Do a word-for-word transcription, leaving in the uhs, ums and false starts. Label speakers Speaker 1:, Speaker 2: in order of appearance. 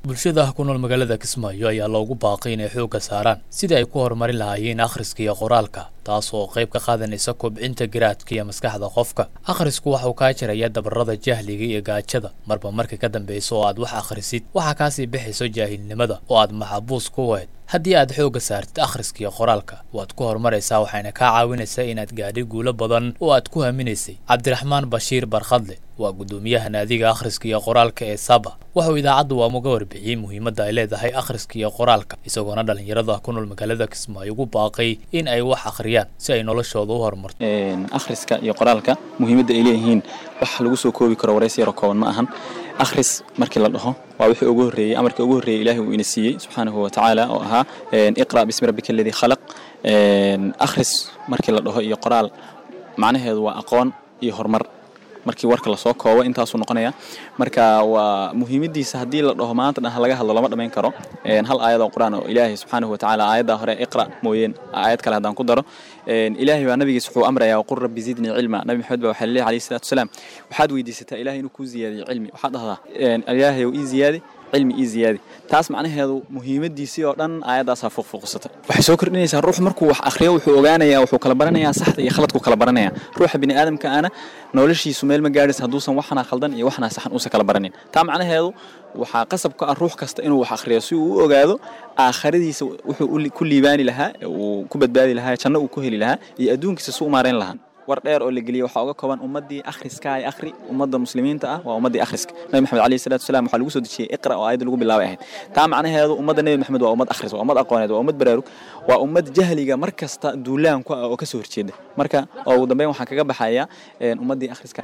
Speaker 1: bulshada ku nool magaalada Kismaayo ayaa loogu baaqay inay xoogga saaraan sidii ay ku horumarin lahaayeen akhriska iyo qoraalka taas oo qayb ka qaadanaysa kobcinta garaadka iyo maskaxda qofka. Akhrisku waxa uu ka jirayaa dabarada jahliga iyo gaajada marba marka ka dambayso oo aad wax akhrisid waxa ka sii bixayso jaahilnimada oo aad maxabuus ku wayd. haddii aad xoogga saartid akhriska iyo qoraalka waad ku horumaraysaa waxayna ka caawinaysaa inaad gaadhi guulo badan oo aad ku haminaysay. Cabdiraxmaan Bashiir Barkhadle waa gudoomiyaha naadiga akhriska iyo qoraalka ee Saba wuxuu idaacaddu waa uga warbixiyay muhiimadda ay leedahay akhriska iyo qoraalka isagoona dhalinyarada ku nool magaalada Kismaayo ugu baaqay in ay wax akhriyaan si ay noloshooda u horumarto.
Speaker 2: een akhriska iyo qoraalka muhiimadda ay leeyihiin wax lagu soo koobi karo wareysi yar oo kooban ma ahan. akhris markii la dhaho waa wixii ugu horeeyay amarka ugu horeeyay Ilaahay uu ina siiyay subhanahu wa ta'ala oo ahaa een iqra bismi rabbika alladhi khalaq. een akhris markii la dhaho iyo qoraal macnaheedu waa aqoon iyo horumar markii warka la soo koobo intaas uu noqonaya. marka waa muhiimadiisa hadii la dhaho maanta dhaha laga hadlo lama dhameyn karo. een hal aayad oo Quraan oo Ilaahay subhanahu wa ta'ala aayada hore iqra mooyeen aayad kale hadaan ku daro een Ilaahay waa nabigiisa wuxuu amrayaa qur rabbi zidni ilma. nabi maxamed baa waxa leeyahay alayhi salaatu wasalaam waxaad weydiisataa Ilaahay inuu ku ziyaadiyo cilmi waxaad dhahdaa een Ilaahay uu ii ziyaadi cilmi ii ziyaadi. taas macnaheedu muhiimadiisii oo dhan aayadaas fuuq fuuqsatay waxay soo kordhinaysaa ruux markuu wax akhriyo wuxuu ogaanayaa wuxuu kala baranayaa saxda iyo khaladku kala baranayaa. ruuxa bini aadamka ana noloshiisu meel ma gaadhis haduusan waxna khaldan iyo waxna saxan uusan kala baranin. taa macnaheedu waxa qasab ka ah ruux kasta inuu wax akhriyo si uu u ogaado aakhiradiisa wuxuu ku liibaani lahaa uu ku badbaadi lahaa janno uu ku heli lahaa iyo adduunkiisa suu maareyn lahaa. war dheer oo la galiyo waxa uga kooban ummadii akhriska ay akhri ummadda muslimiinta ah waa ummadii akhriska. nabi maxamed alayhi salaatu wasalaam waxa lagu soo dejiyay iqra oo aayad lagu bilaabay ahayd. taa macnaheedu ummadda nabi maxamed waa ummad akhris waa ummad aqooneed waa ummad baraarug waa ummad jahliga markasta duulaan ku ah oo ka soo horjeeda. marka oo ugu dambeyn waxaan kaga baxayaa ummadii akhriska